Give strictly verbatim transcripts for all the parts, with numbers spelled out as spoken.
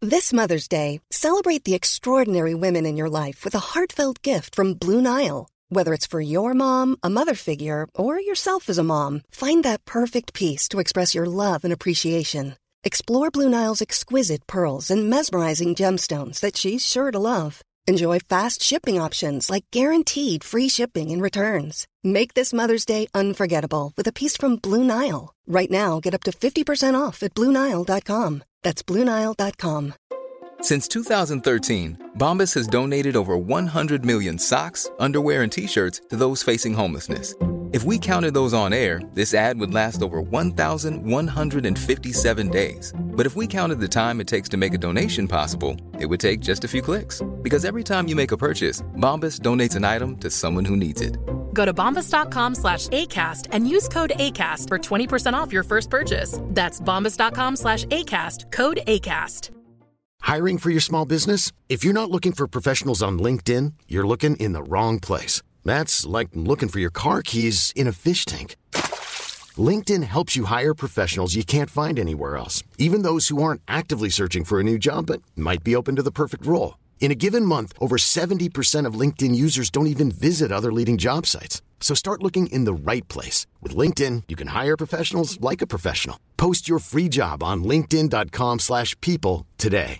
This Mother's Day, celebrate the extraordinary women in your life with a heartfelt gift from Blue Nile. Whether it's for your mom, a mother figure, or yourself as a mom, find that perfect piece to express your love and appreciation. Explore Blue Nile's exquisite pearls and mesmerizing gemstones that she's sure to love. Enjoy fast shipping options like guaranteed free shipping and returns. Make this Mother's Day unforgettable with a piece from Blue Nile. Right now, get up to fifty percent off at blue nile dot com. That's blue nile dot com. Since two thousand thirteen, Bombas has donated over one hundred million socks, underwear, and T-shirts to those facing homelessness. If we counted those on air, this ad would last over one thousand one hundred fifty-seven days. But if we counted the time it takes to make a donation possible, it would take just a few clicks. Because every time you make a purchase, Bombas donates an item to someone who needs it. Go to bombas.com slash ACAST and use code ACAST for twenty percent off your first purchase. That's bombas.com slash ACAST, code ACAST. Hiring for your small business? If you're not looking for professionals on LinkedIn, you're looking in the wrong place. That's like looking for your car keys in a fish tank. LinkedIn helps you hire professionals you can't find anywhere else, even those who aren't actively searching for a new job but might be open to the perfect role. In a given month, over seventy percent of LinkedIn users don't even visit other leading job sites. So start looking in the right place. With LinkedIn, you can hire professionals like a professional. Post your free job on linkedin dot com slash people today.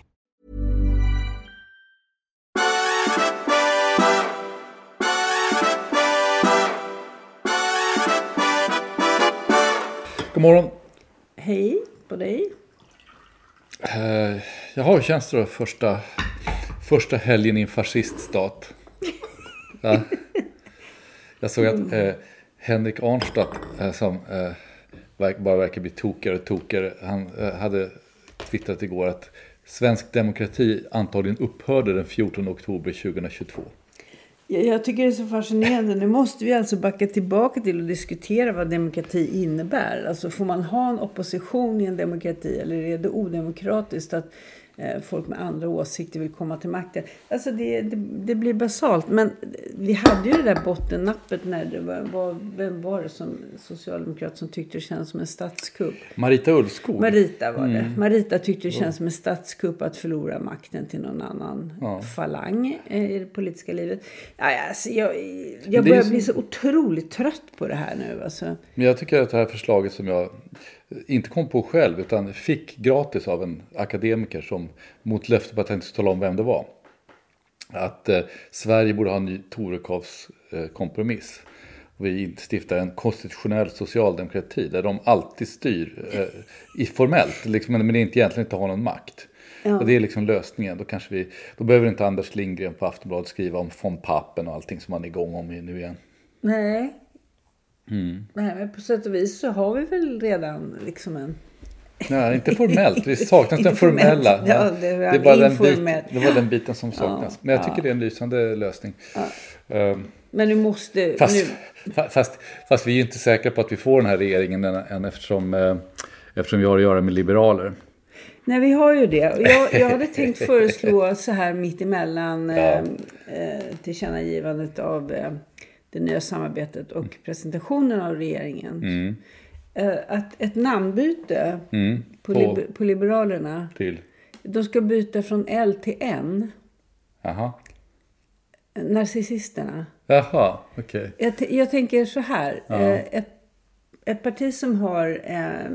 God morgon. Hej på dig. Uh, jaha, hur känns det då första, första helgen i en fasciststat? Ja. Jag såg att uh, Henrik Arnstadt, uh, som uh, verk, bara verkar bli tokare och tokare, han uh, hade twittrat igår att svensk demokrati antagligen upphörde den fjortonde oktober tjugohundratjugotvå. Jag tycker det är så fascinerande. Nu måste vi alltså backa tillbaka till och diskutera vad demokrati innebär. Alltså får man ha en opposition i en demokrati eller är det odemokratiskt att eh, folk med andra åsikter vill komma till makten? Alltså det, det, det blir basalt. Men vi hade ju det där bottennappet när det var, var vem var det som socialdemokrat som tyckte det känns som en statskupp? Marita Ulvskog. Marita var det. Mm. Marita tyckte det känns som en statskupp att förlora makten till någon annan ja. falang i det politiska livet. Ja, alltså, jag jag börjar så... bli så otroligt trött på det här nu. Alltså. Men jag tycker att det här förslaget som jag inte kom på själv utan fick gratis av en akademiker som mot löfte på att jag inte skulle tala om vem det var. Att eh, Sverige borde ha en ny Torekovs eh, kompromiss. Vi instiftar en konstitutionell socialdemokrati där de alltid styr eh, i formellt, liksom, men det inte egentligen inte har någon makt. Ja. Och det är liksom lösningen. Då, kanske vi, då behöver inte Anders Lindgren på Aftonbladet skriva om von Papen och allting som man är igång om nu igen. Nej. Mm. Nej, men på sätt och vis så har vi väl redan liksom en... Nej, inte formellt. Vi saknas den formella. Ja, det, var det, är bara den bit, det var den biten som saknas. Ja, men jag tycker ja. det är en lysande lösning. Ja. Um, men nu måste... Fast, nu... fast, fast vi är inte säkra på att vi får den här regeringen än, än eftersom, eh, eftersom vi har att göra med liberaler. Nej, vi har ju det. Jag, jag hade tänkt föreslå så här mitt emellan ja. eh, tillkännagivandet av eh, det nya samarbetet och mm. presentationen av regeringen. Mm. Eh, att ett namnbyte mm. på, liber, på Liberalerna. Till? De ska byta från L till N. Jaha. Narcissisterna. Jaha, okej. Okay. Jag, jag tänker så här. Ja. Eh, ett, ett parti som har... Eh,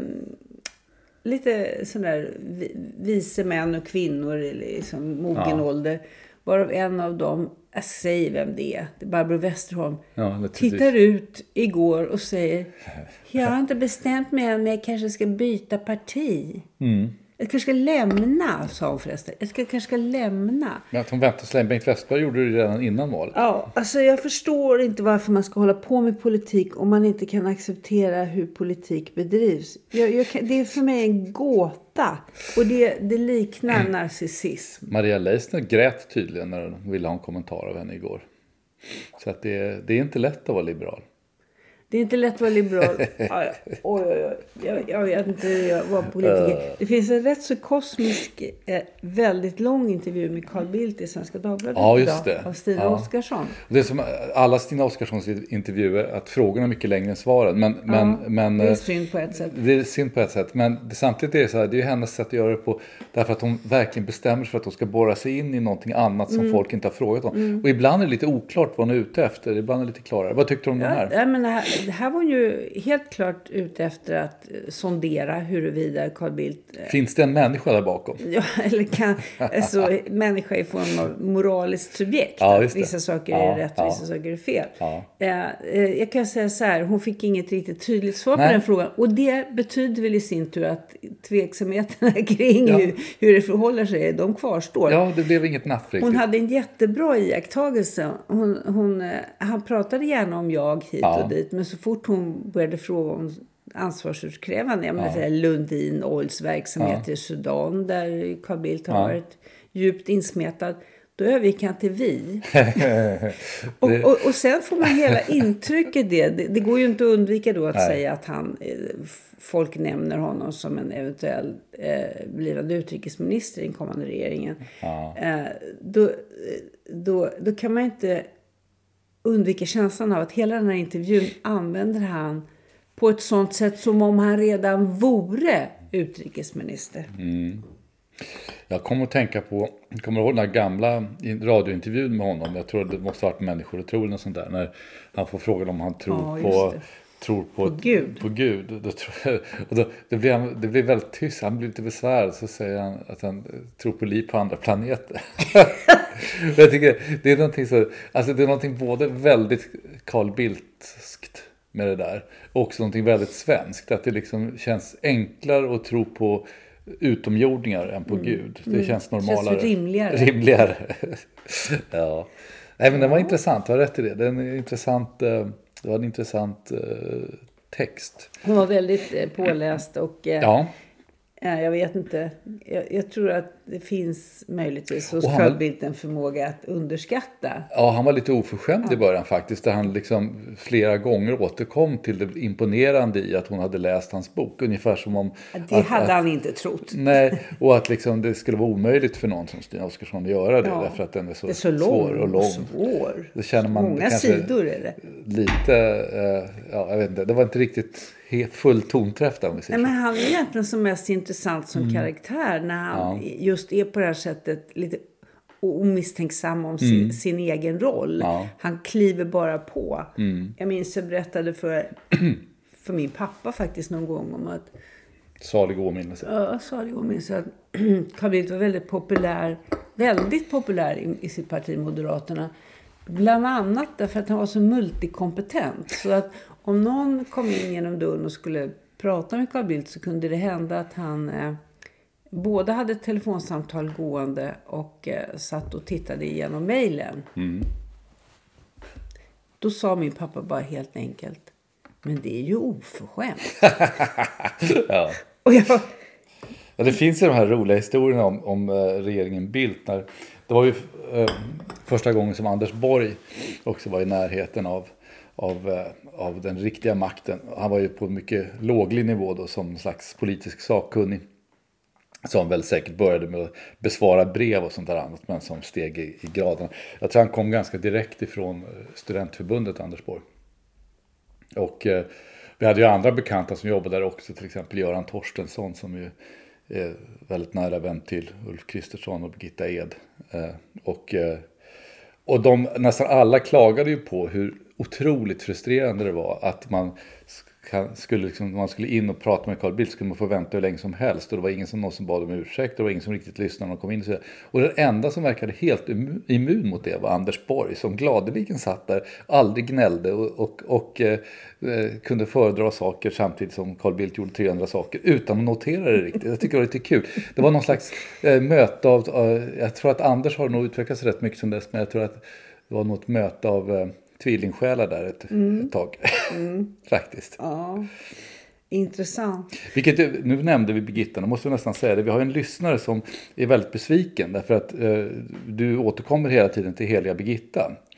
lite sådär vise män och kvinnor i liksom mogen ja. ålder. Varav en av dem, jag säger vem det är, det är Barbro Westerholm, ja, tittar ut igår och säger jag har inte bestämt mig om jag kanske ska byta parti. Mm. Jag kanske ska lämna, sa hon förresten. Jag ska, kanske ska lämna. Men att hon väntar så länge. Bengt Westerberg gjorde det redan innan valet. Ja, alltså jag förstår inte varför man ska hålla på med politik om man inte kan acceptera hur politik bedrivs. Jag, jag kan, det är för mig en gåta. Och det, det liknar mm. narcissism. Maria Leissner grät tydligen när hon ville ha en kommentar av henne igår. Så att det, det är inte lätt att vara liberal. Det är inte lätt att vara liberal. Oj, oj, oj. Jag, jag vet inte, jag var politiker. Det finns en rätt så kosmisk, eh, väldigt lång intervju med Carl Bildt i Svenska Dagbladet ja, just det. Av Stina ja. Oskarsson. Det är som alla Stina Oskarssons intervjuer, att frågorna är mycket längre än svaren. Men, ja, men, men, det är synd på ett sätt. Det är synd på ett sätt. Men det, samtidigt är det så här, det är ju hennes sätt att göra det på. Därför att hon verkligen bestämmer sig för att hon ska borra sig in i någonting annat som mm. folk inte har frågat om. Mm. Och ibland är det lite oklart vad hon är ute efter. Ibland är det lite klarare. Vad tyckte du om ja, den här? Ja, men det här? Det här var ju helt klart ute efter att sondera huruvida Carl Bildt... Finns det en människa där bakom? Ja, eller kan... Alltså, människa i form av moraliskt subjekt. Ja, vissa saker ja, är rätt, ja. vissa saker är fel. Ja. Eh, jag kan säga så här, hon fick inget riktigt tydligt svar Nej. på den frågan. Och det betyder väl i sin tur att tveksamheterna kring ja. hur, hur det förhåller sig, de kvarstår. Ja, det blev inget naff riktigt. Hon hade en jättebra iakttagelse. Hon, hon, han pratade gärna om jag hit ja. och dit. Men så fort hon började fråga om ansvarsutkrävande. Jag menar, ja. Lundin Oils verksamhet ja. i Sudan. Där Carl Bildt har ja. varit djupt insmetad. Då övergick han till vi. och, och, och sen får man hela intrycket det. Det, det går ju inte att undvika då att Nej. säga att han... Folk nämner honom som en eventuell eh, blivande utrikesminister i den kommande regeringen. Ja. Eh, då, då, då kan man inte undvika känslan av att hela den här intervjun använder han på ett sånt sätt som om han redan vore utrikesminister. Mm. Jag kommer att tänka på, jag kommer ihåg den här gamla radiointervjun med honom. Jag tror det måste ha varit Människor och tro eller sånt där. När han får frågan om han tror ja, på... tror på, på Gud. På Gud. Då tror jag, och då, det, blir, det blir väldigt tyst. Han blir lite besvärad. Så säger han att han tror på liv på andra planeter. Jag tycker det är någonting så, alltså det är någonting både väldigt Carl Bildtskt med det där. Och också någonting väldigt svenskt. Att det liksom känns enklare att tro på utomjordingar än på mm. Gud. Det mm. känns normalare. Känns rimligare. Rimligare. Ja. Nej, men det var intressant. Du har rätt i det. Det är en intressant... Det var en intressant eh, text. Hon var väldigt eh, påläst och eh, ja. eh, jag vet inte. Jag, jag tror att det finns möjligtvis hos Carl Bildt en förmåga att underskatta. Ja, han var lite oförskämd ja. i början faktiskt. Där han liksom flera gånger återkom till det imponerande i att hon hade läst hans bok. Ungefär som om... Det att, hade att, han inte trott. Nej, och att liksom det skulle vara omöjligt för någon som Stina Oskarsson att göra det. Ja. Därför att den är så, det är så lång svår och lång. Svår. Det känner man många sidor är det. Lite, eh, ja jag vet inte. Det var inte riktigt full tonträff där om vi säger Nej, så. men han är egentligen som mest intressant som mm. karaktär. När han ja. just är på det här sättet lite omisstänksam om sin, mm. sin egen roll. Ja. Han kliver bara på. Mm. Jag minns jag berättade för, för min pappa faktiskt någon gång om att salig åminnelse. Ja, salig åminnelse. Att Carl Bildt var väldigt populär, väldigt populär i, i sitt parti Moderaterna. Bland annat därför att han var så multikompetent. Så att om någon kom in genom dörren och skulle prata med Carl Bildt så kunde det hända att han eh, både hade ett telefonsamtal gående och eh, satt och tittade igenom mejlen. Mm. Då sa min pappa bara helt enkelt, men det är ju oförskämt. Ja. Och jag... Ja, det finns ju de här roliga historierna om, om uh, regeringen Bildt. När, det var ju uh, första gången som Anders Borg också var i närheten av, av, uh, av den riktiga makten. Han var ju på en mycket låglig nivå då, som en slags politisk sakkunnig. Som väl säkert började med att besvara brev och sånt där annat, men som steg i, i graden. Jag tror han kom ganska direkt ifrån studentförbundet, Anders Borg. Och uh, vi hade ju andra bekanta som jobbade där också, till exempel Göran Torstensson som ju är väldigt nära vän till Ulf Kristersson och Birgitta Ed. Eh, och, eh, och de, nästan alla klagade ju på hur otroligt frustrerande det var att man kan, skulle, liksom, man skulle in och prata med Carl Bildt, skulle man få vänta hur länge som helst och det var ingen som, någon som bad om ursäkt, det var ingen som riktigt lyssnade när de kom in och så. Och den enda som verkade helt immun mot det var Anders Borg som gladeligen satt där, aldrig gnällde och, och, och eh, kunde föredra saker samtidigt som Carl Bildt gjorde trehundra saker utan att notera det riktigt. Jag tycker det var lite kul. Det var någon slags eh, möte av, eh, jag tror att Anders har nog utvecklats rätt mycket som dess, men jag tror att det var något möte av eh, tvillingsjälar där ett, mm. ett tag. Mm. Faktiskt. Ja, intressant. Vilket, nu nämnde vi Birgitta, nu måste vi nästan säga det. Vi har en lyssnare som är väldigt besviken därför att eh, du återkommer hela tiden till heliga Birgitta.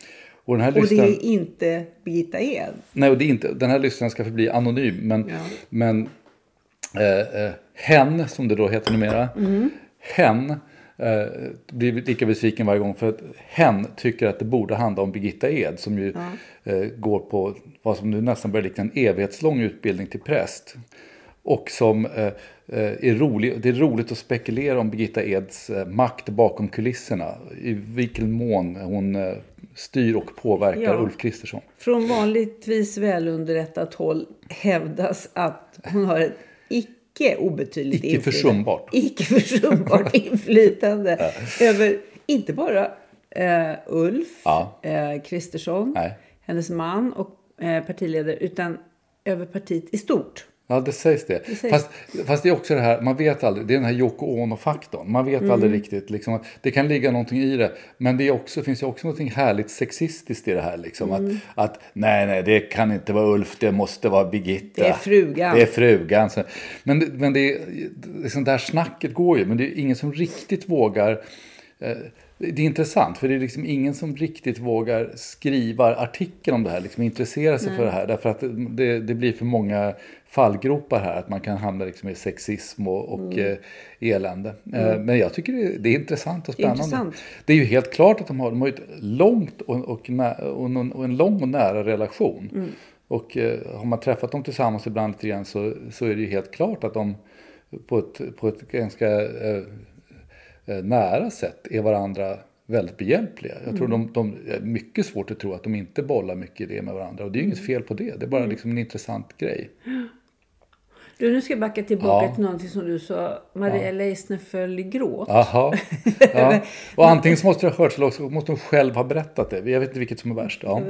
Och, den här och listan, det är inte Birgitta Ed. Nej, och det är inte, den här listan ska förbli anonym. Men, Ja. men eh, eh, hen, som det då heter numera, mm. hen eh, blir lika besviken varje gång. För att hen tycker att det borde handla om Birgitta Ed, som ju ja. eh, går på vad som nu nästan börjar likna en evighetslång utbildning till präst. Och som eh, är rolig, det är roligt att spekulera om Birgitta Eds eh, makt bakom kulisserna. I vilken mån hon eh, styr och påverkar ja. Ulf Kristersson. Från vanligtvis välunderrättat håll hävdas att hon har ett icke obetydligt icke försumbart. Icke försumbart inflytande ja. över inte bara eh, Ulf ja. eh, Kristersson, Nej. hennes man och eh, partiledare, utan över partiet i stort. Ja, det sägs det. det sägs. Fast, fast det är också det här, man vet aldrig, det är den här Yoko Ono-faktorn. Man vet mm. aldrig riktigt, liksom, det kan ligga någonting i det. Men det är också, finns ju också någonting härligt sexistiskt i det här. Liksom, mm. att, att nej, nej, det kan inte vara Ulf, det måste vara Birgitta. Det är frugan. Det är frugan. Så, men men det, liksom, det här snacket går ju, men det är ingen som riktigt vågar... Eh, Det är intressant, för det är liksom ingen som riktigt vågar skriva artikel om det här, liksom intressera sig Nej. för det här. Därför att det, det blir för många fallgropar här, att man kan hamna liksom i sexism och, och mm. eh, elände. Mm. Eh, men jag tycker det, det är intressant och spännande. Det är, intressant. Det är ju helt klart att de har, de har ett långt och, och, nä, och, en, och en lång och nära relation. Mm. Och eh, har man träffat dem tillsammans ibland lite grann, så, så är det ju helt klart att de på ett, på ett ganska... Eh, nära sätt är varandra väldigt behjälpliga. Jag tror mm. de, de är mycket svårt att tro att de inte bollar mycket idéer med varandra. Och det är mm. inget fel på det. Det är bara liksom en intressant grej. Du, nu ska jag backa tillbaka ja. till någonting som du sa. Maria ja. Leissner föll i gråt. Jaha. Ja. Och antingen så måste det ha hörts, eller också måste hon själv ha berättat det. Jag vet inte vilket som är värst. Ja.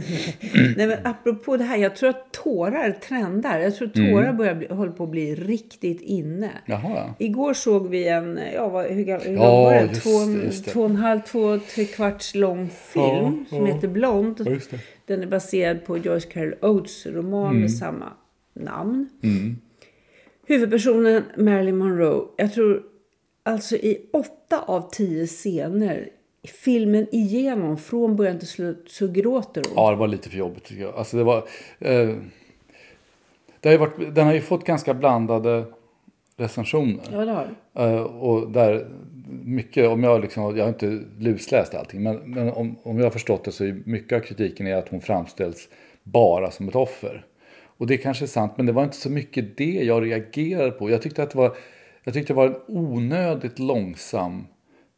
Nej, men apropå det här. Jag tror att tårar trendar. Jag tror att tårar mm. börjar bli, håller på att bli riktigt inne. Jaha, ja. Igår såg vi en, ja, vad, hur gammal ja, var det? Just, två, just det. två och en halv, två, tre kvarts lång film ja, som ja. heter Blond. Ja, just det. Den är baserad på Joyce Carol Oates roman mm. med samma namn. Mm. Huvudpersonen Marilyn Monroe, jag tror alltså i åtta av tio scener filmen igenom från början till slut så gråter hon. Ja, det var lite för jobbigt tycker jag. Alltså det var eh, det har ju varit, den har ju fått ganska blandade recensioner. Ja, det har eh, och där mycket, om jag liksom, jag har inte lusläst allting, men, men om, om jag har förstått det, så är mycket av kritiken är att hon framställs bara som ett offer. Och det är kanske sant, men det var inte så mycket det jag reagerade på. Jag tyckte att det var, jag tyckte det var en onödigt långsam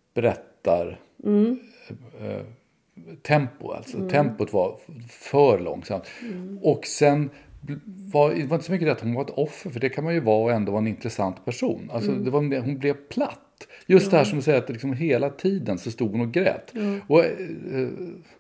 berättar mm. eh, tempo. Alltså. Mm. Tempot var för långsamt. Mm. Och sen var det var inte så mycket det att hon var ett offer, för det kan man ju vara och ändå vara en intressant person. Alltså, mm. det var, hon blev platt. Just ja. det här som du säger, att liksom hela tiden så stod hon och grät. Mm. Och eh,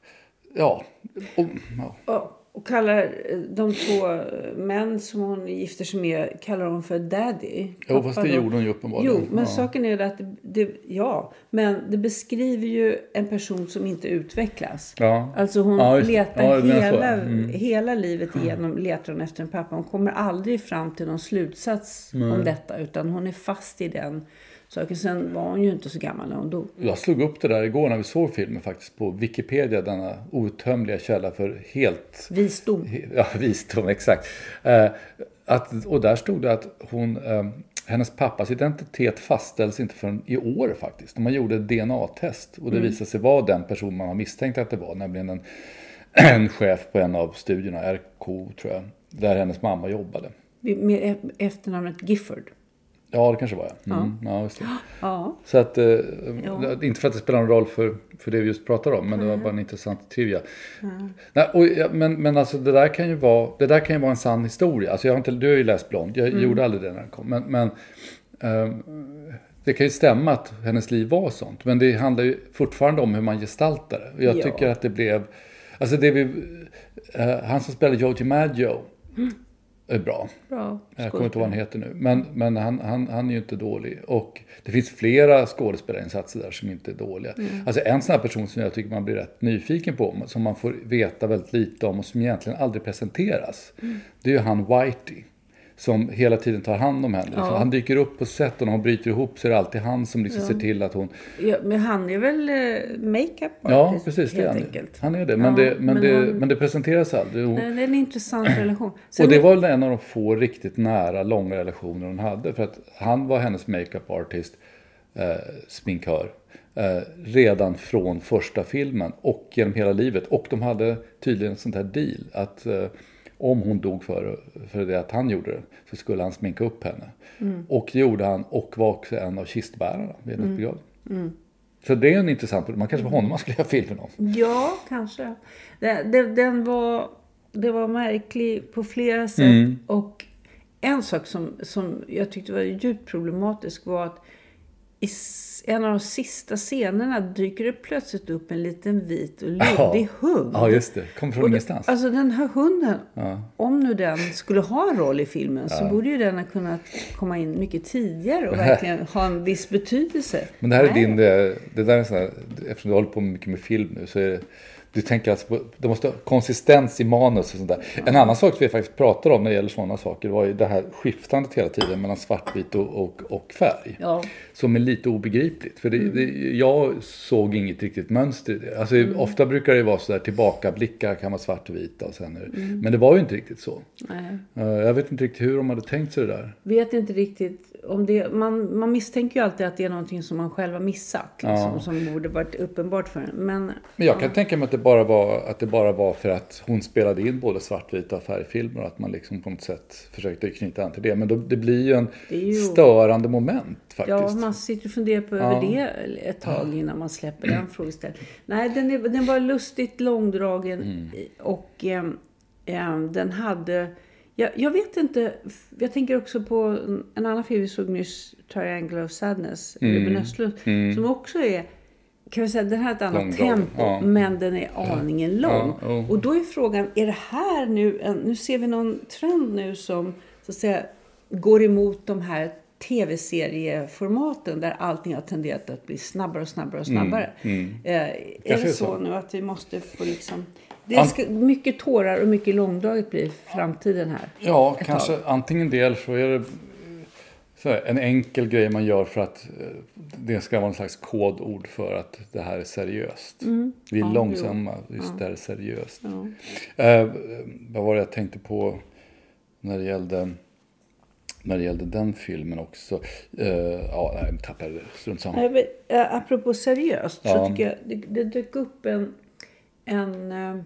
ja... Och, ja. Och kallar de två män som hon gifter sig med, kallar hon för daddy. Jo, fast det gjorde hon ju uppenbarligen. Jo, men ja. saken är att det, det, ja, men det beskriver ju en person som inte utvecklas. Ja. Alltså hon ja, letar ja, hela, mm. hela livet igenom, letar hon efter en pappa. Hon kommer aldrig fram till någon slutsats mm. om detta, utan hon är fast i den saken. Sen var hon ju inte så gammal när hon dog. Jag slog upp det där igår när vi såg filmen faktiskt på Wikipedia, denna outtömliga källa för helt... Visdom. He, ja, visdom, exakt. Eh, att, och där stod det att hon, eh, hennes pappas identitet fastställs inte förrän i år faktiskt. Man gjorde ett D N A-test och det mm. visade sig vara den person man har misstänkt att det var, nämligen en, en chef på en av studierna, R K tror jag, där hennes mamma jobbade. Med efternamnet Gifford. Ja, det kanske var jag. Mm. Ja. Ja, just det. Ja. Så att, eh, ja. inte för att det spelar någon roll för, för det vi just pratar om, men mm. det var bara en intressant trivia. Mm. Nej, och, ja, men, men alltså det där kan ju vara, det där kan ju vara en sann historia. Alltså jag har inte, du har ju läst Blond, jag mm. gjorde aldrig det när den kom. Men, men eh, det kan ju stämma att hennes liv var sånt. Men det handlar ju fortfarande om hur man gestaltar det. Och jag ja. tycker att det blev, alltså det vi, eh, han som spelade Joe DiMaggio, mm. är bra. bra. Jag kommer inte ihåg vad han heter nu. Men, men han, han, han är ju inte dålig. Och det finns flera skådespelarinsatser där som inte är dåliga. Mm. Alltså en sån här person som jag tycker man blir rätt nyfiken på, som man får veta väldigt lite om och som egentligen aldrig presenteras. Mm. Det är ju han Whitey. som hela tiden tar hand om henne. Liksom. Ja. Han dyker upp på set och när hon bryter ihop så är det alltid han som liksom Ja. ser till att hon... Ja, men han är väl uh, make-up Ja, artist, precis. Det är helt han. enkelt. Han är det. Men, Ja, det, men, men det, han- men det presenteras aldrig. Hon, Nej, det är en intressant relation. Sen, och det var väl en av de få riktigt nära, långa relationer hon hade. För att han var hennes make-up artist, eh, sminkör. Eh, redan från första filmen och genom hela livet. Och de hade tydligen en sån här deal att eh, om hon dog för, för det att han gjorde det så skulle han sminka upp henne. Mm. Och det gjorde han och var också en av kistbärarna vid hennes mm. begravning. Mm. Så det är en intressant, man kanske var honom man skulle göra filmen om. Ja, kanske. Det, det, den var, det var märklig på flera sätt. Mm. Och en sak som, som jag tyckte var djupt problematisk var att i en av de sista scenerna dyker det plötsligt upp en liten vit och luddig ja. hund. Ja, just det. Kommer från och ingenstans. Det, alltså den här hunden, ja. om nu den skulle ha en roll i filmen ja. så borde ju den ha kunnat komma in mycket tidigare och verkligen ha en viss betydelse. Men det här är Nej. din, det, det där är sån här, eftersom du håller på mycket med film nu så är det, du tänker att det måste ha konsistens i manus och sånt där. Ja. En annan sak som vi faktiskt pratar om när det gäller sådana saker var ju det här skiftandet hela tiden mellan svartvit och, och, och färg. Ja. Som är lite obegripligt. För det, det, jag såg inget riktigt mönster i det. Alltså mm. ofta brukar det vara så där tillbakablickar kan vara svart och vita och sen mm. men det var ju inte riktigt så. Nej. Jag vet inte riktigt hur de hade tänkt sig det där. Vet inte riktigt om det, man, man misstänker ju alltid att det är någonting som man själv har missat. Liksom, ja. Som borde varit uppenbart för en. Men, men jag ja. kan tänka mig att det, bara var, att det bara var för att hon spelade in både svartvita och färgfilmer och att man liksom på något sätt försökte knyta an till det. Men då, det blir ju en ju... störande moment faktiskt. Ja, man sitter och funderar på över ja. det ett tag innan man släpper den frågeställningen. Nej, den, är, den var lustigt långdragen mm. och eh, den hade... Jag, jag vet inte, jag tänker också på en annan film vi såg nyss, Triangle of Sadness, mm. Ruben Östlund, mm. som också är, kan vi säga, den här ett annat långdragen. tempo, ja. men den är aningen lång. Ja, oh. Och då är frågan, är det här nu, en, nu ser vi någon trend nu som så att säga går emot de här tv-serieformaten där allting har tenderat att bli snabbare och snabbare och snabbare. Mm. Mm. Eh, är det så, så nu att vi måste få liksom... Det ska, mycket tårar och mycket långdraget blir framtiden här. Ja, kanske tag. Antingen del så är det så här, en enkel grej man gör för att det ska vara en slags kodord för att det här är seriöst. Mm. Vi är ja, långsamma, jo. just ja. det här är seriöst. Ja. Eh, vad var det jag tänkte på när det gällde... När det gällde den filmen också. Uh, ja, nej, jag tappade det. Strunt samma. Nej, men, äh, apropå seriöst ja. så tycker jag det, det dök upp en, en uh,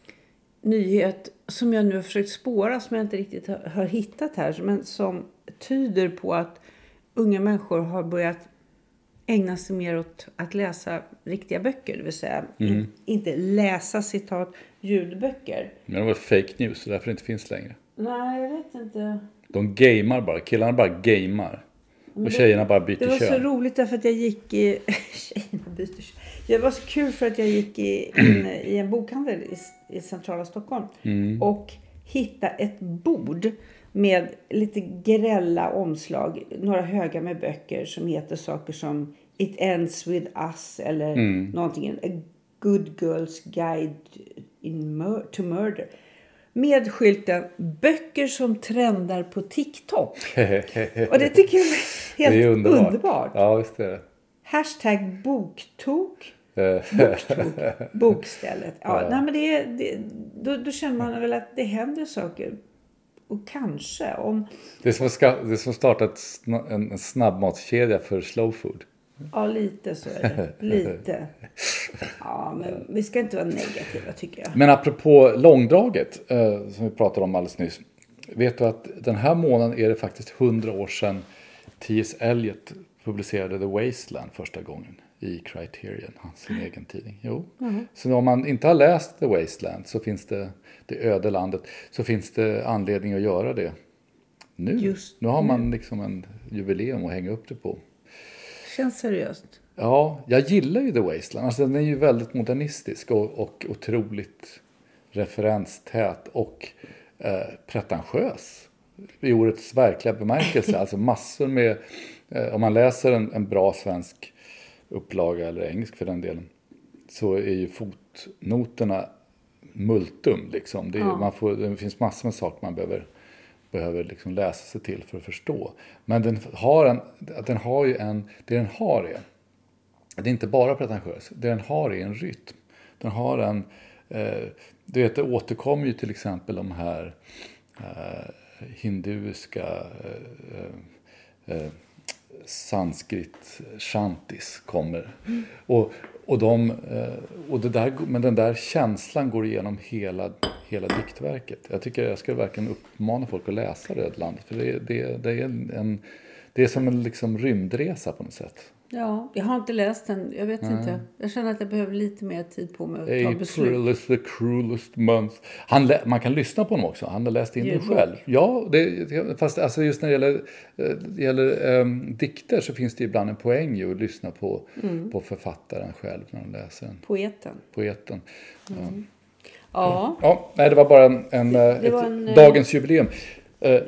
nyhet som jag nu har försökt spåra som jag inte riktigt har, har hittat här. Men som tyder på att unga människor har börjat ägna sig mer åt att läsa riktiga böcker. Det vill säga mm. in, inte läsa citat ljudböcker. Men det var fake news så därför det inte finns längre. Nej, jag vet inte. De gamer bara. Killarna bara gamer. Och tjejerna bara byter kön. Det var kön. Så roligt därför att jag gick i... tjejerna byter kön. Det var så kul för att jag gick i, in i en bokhandel i, i centrala Stockholm. Mm. Och hittade ett bord med lite grälla omslag. Några höga med böcker som heter saker som It Ends With Us. Eller mm. någonting. A Good Girl's Guide in mur- to Murder. Med skylten böcker som trendar på TikTok. Och det tycker jag är helt det är underbart. underbart. Ja, visst är det. Hashtag boktok. boktok. Bokstället. Ja, ja. Nej, men det, det, då, då känner man väl att det händer saker. Och kanske om... Det är som, ska, det är som startat en, en snabbmatskedja för slow food. Ja, lite så är det. Lite. Ja, men vi ska inte vara negativa tycker jag. Men apropå långdraget eh, som vi pratade om alldeles nyss. Vet du att den här månaden är det faktiskt hundra år sedan T S Eliot publicerade The Wasteland första gången i Criterion, hans mm. egen tidning. Jo. Mm. Så om man inte har läst The Wasteland så finns det, det öde landet, så finns det anledning att göra det nu. Just nu har man nu. liksom en jubileum att hänga upp det på. Känns seriöst. Ja, jag gillar ju The Wasteland. Alltså, den är ju väldigt modernistisk och, och otroligt referenstät och eh, pretentiös. I ordets verkliga bemärkelse. Alltså massor med, eh, om man läser en, en bra svensk upplaga eller engelsk för den delen, så är ju fotnoterna multum liksom. Det, är, ja. man får, det finns massor med saker man behöver, behöver liksom läsa sig till för att förstå. Men den har, en, den har ju en, det den har är, det är inte bara pretentiös, det den har är en rytm. Den har en, eh, du vet det återkommer ju till exempel de här eh, hinduiska eh, eh, sanskrit shantis kommer. Mm. Och, och, de, och det där, men den där känslan går igenom hela, hela diktverket. Jag tycker jag ska verkligen uppmana folk att läsa Rödlandet. För det, det, det, är, en, det är som en liksom rymdresa på något sätt. Ja, jag har inte läst den. Jag vet Nej. inte. Jag känner att jag behöver lite mer tid på mig att ta beslut. April is the cruelest month. Han lä- man kan lyssna på honom också. Han har läst in den själv. Ja, det, fast alltså just när det gäller, det gäller um, dikter så finns det ibland en poäng ju att lyssna på, mm. på författaren själv när han läser den. Poeten. Poeten. Mm. Ja. Ja, nej, det var bara en, en, det ett, var en dagens jubileum. Uh,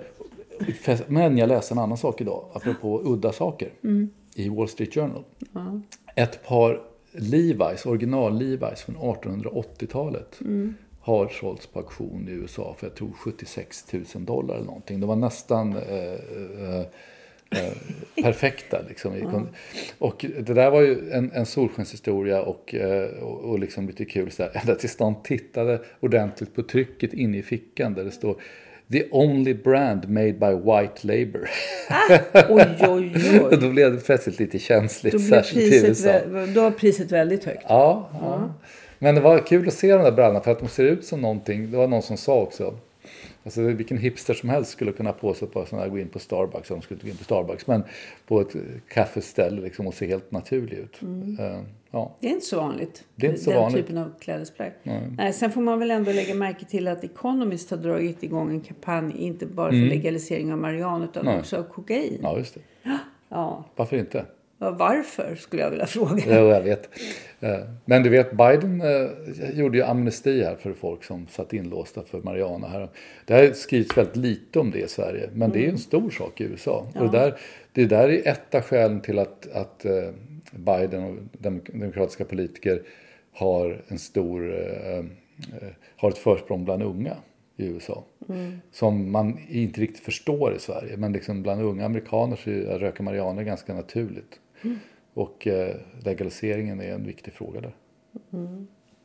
men jag läste en annan sak idag, apropå udda saker. Mm. I Wall Street Journal. Mm. Ett par Levi's, original Levi's från artonhundraåttiotalet mm. har sålts på auktion i U S A för jag tror sjuttiosex tusen dollar eller någonting. Det var nästan eh, eh, eh, perfekta. Liksom. Mm. Och det där var ju en, en solskenshistoria och, och, och liksom lite kul så här. Ända tills de tittade ordentligt på trycket inne i fickan där det står The only brand made by white labor. Ah, oj, oj, oj. Då blev det plötsligt lite känsligt. Då, blev priset vä- då var priset väldigt högt. Ja, ja. ja. Men det var kul att se de där brallorna för att de ser ut som någonting. Det var någon som sa också. Alltså vilken hipster som helst skulle kunna på sig på sådana här, gå in på Starbucks. De skulle inte gå in på Starbucks. Men på ett kaffeställe liksom och se helt naturlig ut. Mm. Uh, ja. Det är inte så vanligt. Det är inte så den vanligt. typen av klädesplagg. Mm. Nej, sen får man väl ändå lägga märke till att Economist har dragit igång en kampanj. Inte bara för mm. legalisering av marijuana utan Nej. också av kokain. Ja, just det. Ja. Varför inte? Ja, varför skulle jag vilja fråga. Ja, jag vet. Men du vet, Biden gjorde ju amnesti här för folk som satt inlåsta för marijuana här. Det har skrivits väldigt lite om det i Sverige, men mm. det är en stor sak i U S A. Ja. Och det där, det där är ett av skälen till att, att Biden och demokratiska politiker har en stor eh, har ett försprång bland unga i U S A. Mm. Som man inte riktigt förstår i Sverige. Men liksom bland unga amerikaner så är röka marijuana ganska naturligt. Mm. Och eh, legaliseringen är en viktig fråga där. Mm.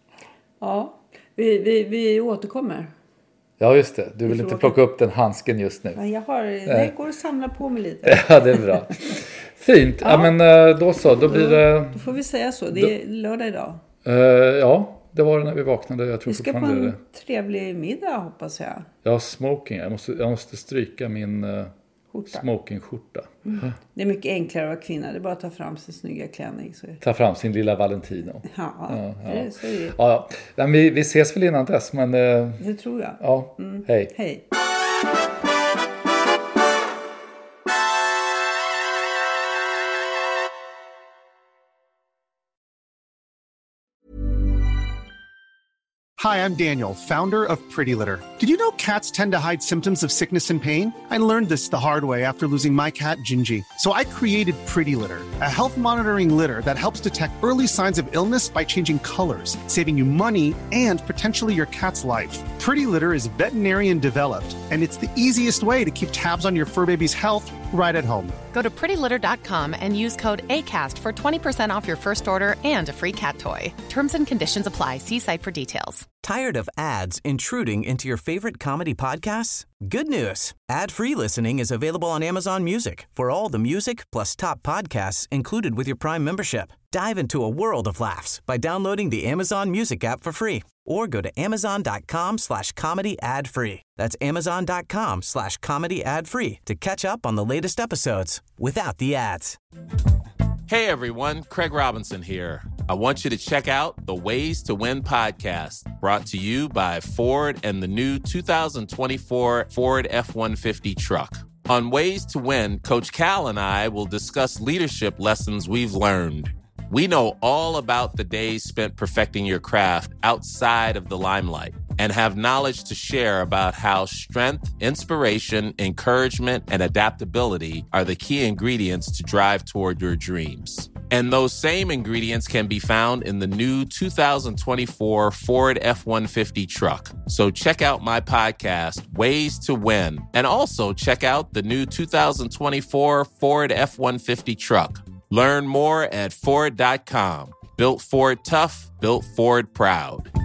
Ja, vi, vi, vi återkommer. Ja, just det. Du vill inte plocka upp den handsken just nu. Ja, jag har, det går att samla på mig lite. Ja, det är bra. Fint. Ja. Ja, men då så. Då blir det... Då får vi säga så. Det är då... lördag idag. Uh, ja, det var det när vi vaknade. Jag tror vi ska på en det. trevlig middag, hoppas jag. Ja, smoking. Jag måste, jag måste stryka min uh, smokingskjorta. Mm. Det är mycket enklare att vara kvinna. Det är bara att ta fram sin snygga klänning. Så... Ta fram sin lilla Valentino. Ja, ja, ja. Det, så är det. Ja, ja. Vi, vi ses väl innan dess. Men, uh, det tror jag. Ja, mm. Hej. Hej. Hi, I'm Daniel, founder of Pretty Litter. Did you know cats tend to hide symptoms of sickness and pain? I learned this the hard way after losing my cat, Gingy. So I created Pretty Litter, a health monitoring litter that helps detect early signs of illness by changing colors, saving you money and potentially your cat's life. Pretty Litter is veterinarian developed, and it's the easiest way to keep tabs on your fur baby's health right at home. Go to pretty litter dot com and use code ACAST for twenty percent off your first order and a free cat toy. Terms and conditions apply. See site for details. Tired of ads intruding into your favorite comedy podcasts? Good news. Ad-free listening is available on Amazon Music for all the music plus top podcasts included with your Prime membership. Dive into a world of laughs by downloading the Amazon Music app for free or go to amazon.com slash comedy ad free. That's amazon.com slash comedy ad free to catch up on the latest episodes without the ads. Hey everyone, Craig Robinson here. I want you to check out the Ways to Win podcast, brought to you by Ford and the new two thousand twenty-four Ford F one fifty truck. On Ways to Win, Coach Cal and I will discuss leadership lessons we've learned. We know all about the days spent perfecting your craft outside of the limelight and have knowledge to share about how strength, inspiration, encouragement, and adaptability are the key ingredients to drive toward your dreams. And those same ingredients can be found in the new two thousand twenty-four Ford F one fifty truck. So check out my podcast, Ways to Win, and also check out the new two thousand twenty-four Ford F one fifty truck. Learn more at Ford dot com. Built Ford tough, built Ford proud.